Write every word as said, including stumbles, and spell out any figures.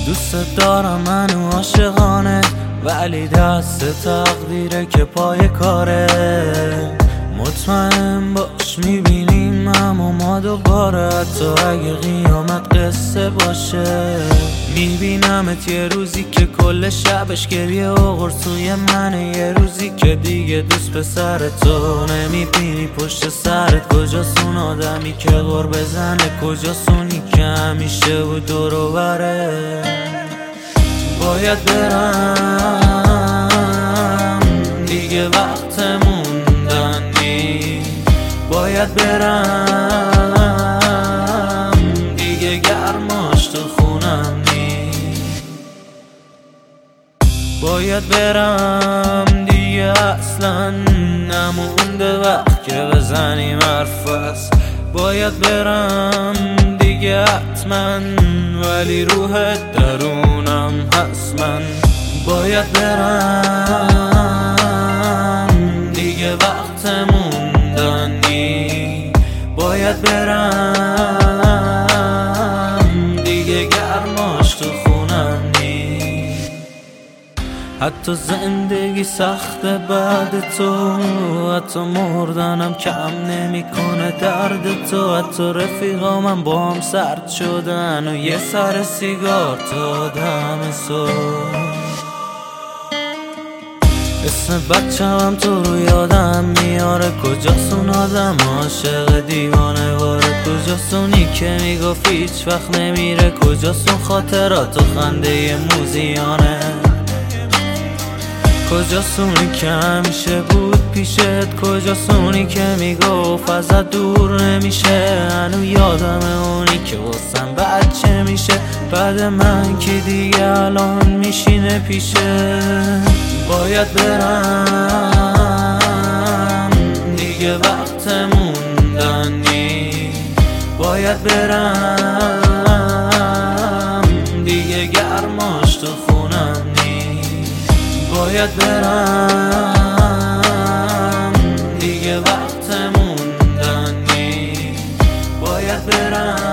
دوست دارم منو عاشقانه، ولی دست تقدیره که پای کاره. مطمئن باش میبینیم اما ما دوباره، حتی اگه قیامت قصه باشه. میبینمت یه روزی که کل شبش گریه و قرصوی منه، یه روزی که دیگه دوست پسر تو نمیبینی پشت سرت. کجاست آدمی که غر بزنه، کجاست اونی که همیشه بود دور و بره. باید برم دیگه وقت موندن نیست، باید برم دیگه گرماش تو خونم نیست، باید برم دیگه اصلا نمونده وقت که بزنیم حرف است. باید برم دیگه حتما، ولی روحت درونم هست من. باید برم دیگه وقت موندن نیست، باید برم دیگه گرماش تو خونم نیست. حتی زندگی سخت بعد تو، حتی مردنم کم نمیکنه درد تو. حتی رفیقامم با هم سرد شدن و یه سر سیگار تا دم صبح. اسم بچه‌م تو رو یادم میاره، کجاست اون آدم عاشق دیوانه واره. کجاست اونی که میگفت هیچ وقت نمیره، کجاست اون خاطرات و خنده موزیانه. کجاست اونی که همیشه بود پیشت، کجاست اونی که میگفت ازت دور نمیشه. هنو یادم اونی که واسم بچه میشه، بعد من که دیگه الان میشینه پیشه. باید برم دیگه وقت موندن نیست، باید برم دیگه گرماش تو خونم نیست، باید برم دیگه وقت موندن نیست، باید برم.